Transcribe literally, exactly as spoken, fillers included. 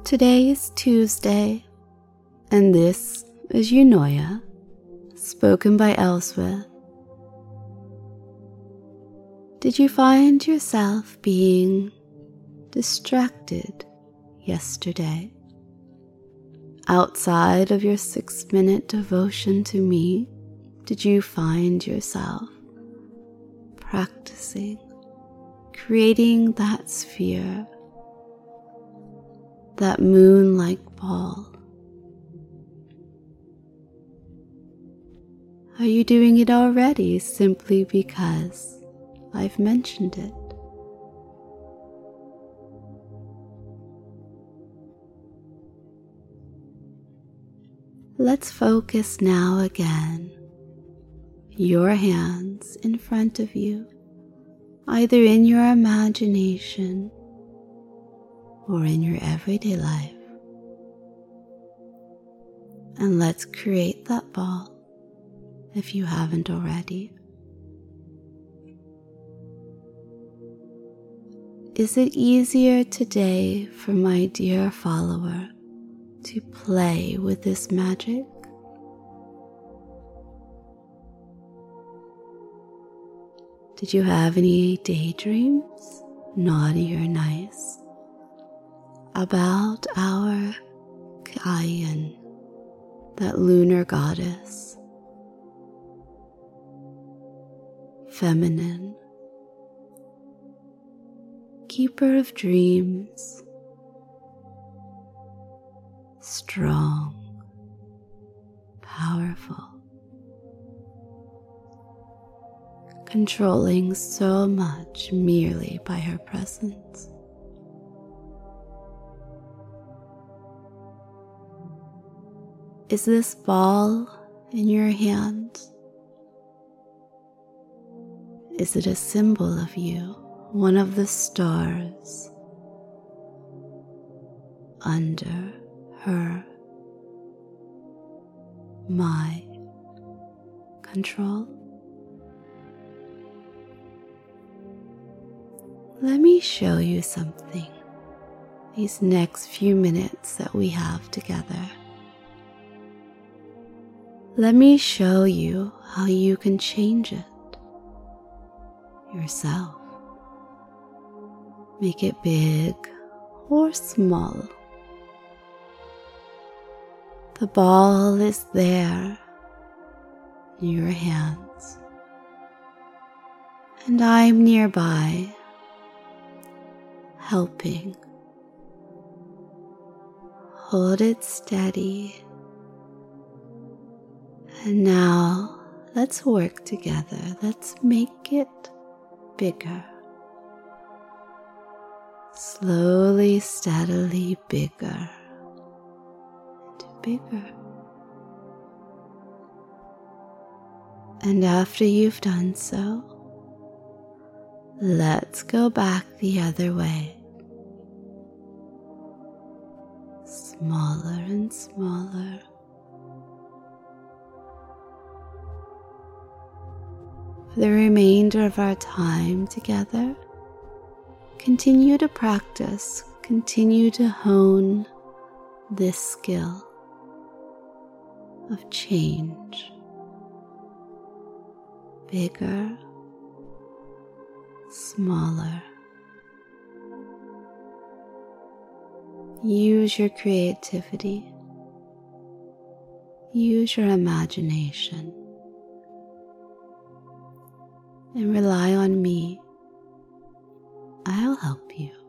Today is Tuesday, and this is Eunoia, spoken by Elswith. Did you find yourself being distracted yesterday? Outside of your six-minute devotion to me, did you find yourself practicing, creating that sphere, that moon-like ball? Are you doing it already simply because I've mentioned it? Let's focus now again. Your hands in front of you, either in your imagination or in your everyday life. And let's create that ball if you haven't already. Is it easier today for my dear follower to play with this magic? Did you have any daydreams, naughty or nice, about our Kayan, that lunar goddess, feminine, keeper of dreams, strong, powerful, controlling so much merely by her presence? Is this ball in your hand? Is it a symbol of you, one of the stars under her, my control? Let me show you something these next few minutes that we have together. Let me show you how you can change it yourself. Make it big or small. The ball is there in your hands, and I'm nearby, helping. Hold it steady. And now let's work together. Let's make it bigger. Slowly, steadily bigger and bigger. And after you've done so, let's go back the other way. Smaller and smaller. For the remainder of our time together, continue to practice, continue to hone this skill of change. Bigger, smaller. Use your creativity. Use your imagination. And rely on me. I'll help you.